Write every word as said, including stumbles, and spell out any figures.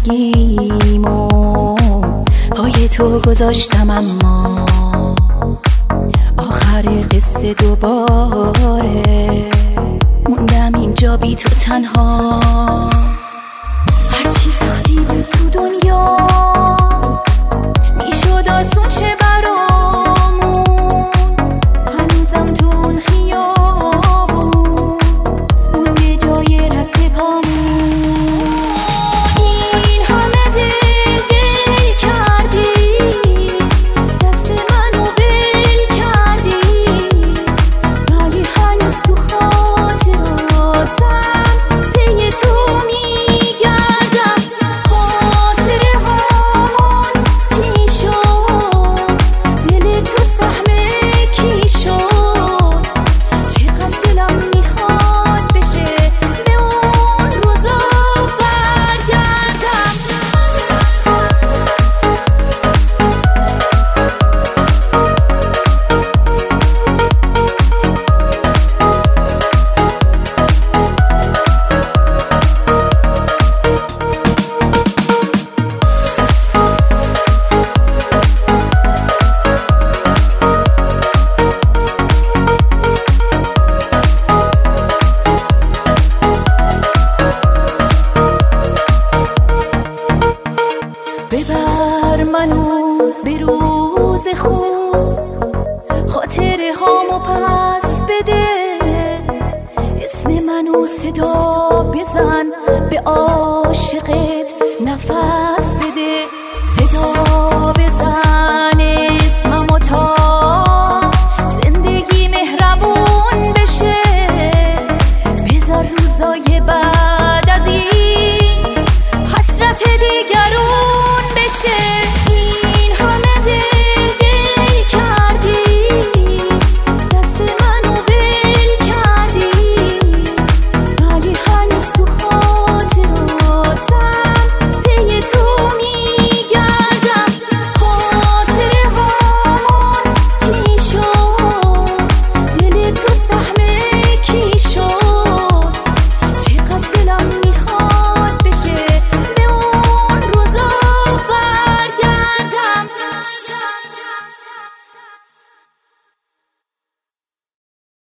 زندگیمو پای تو گذاشتم، اما آخر قصه دوباره موندم اینجا بی تو تنها. هرچی سختی بود تو دنیا میشد آسون شه برامون، هنوزم تو اون خیابون مونده جای رد پامون. این همه دل دل کردی، دست منو ول کردی، ولی هنوز تو خاطراتم پی تو میگردم. خاطره هامون چی شد؟ دل تو سهم کی شد؟ چقدر دلم میخواد بشه به اون روزا برگردم. ببر منو به روز خوب، خاطره هامو پس بده، اسم منو صدا بزن، به عاشقت نفس بده. صدا